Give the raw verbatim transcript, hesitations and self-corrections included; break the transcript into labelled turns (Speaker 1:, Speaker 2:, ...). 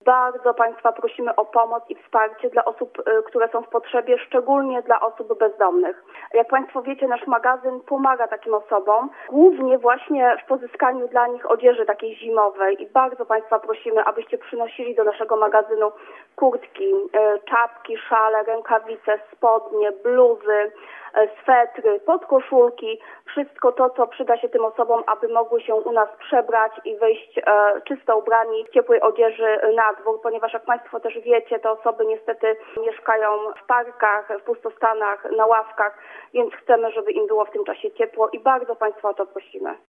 Speaker 1: Bardzo Państwa prosimy o pomoc i wsparcie dla osób, które są w potrzebie, szczególnie dla osób bezdomnych. Jak Państwo wiecie, nasz magazyn pomaga takim osobom, głównie właśnie w pozyskaniu dla nich odzieży takiej zimowej i bardzo Państwa prosimy, abyście przynosili do naszego magazynu kurtki, czapki, szale, rękawice, spodnie, bluzy, swetry, podkoszulki, wszystko to, co przyda się tym osobom, aby mogły się u nas przebrać i wyjść e, czysto ubrani w ciepłej odzieży na dwór, ponieważ jak Państwo też wiecie, te osoby niestety mieszkają w parkach, w pustostanach, na ławkach, więc chcemy, żeby im było w tym czasie ciepło i bardzo Państwa o to prosimy.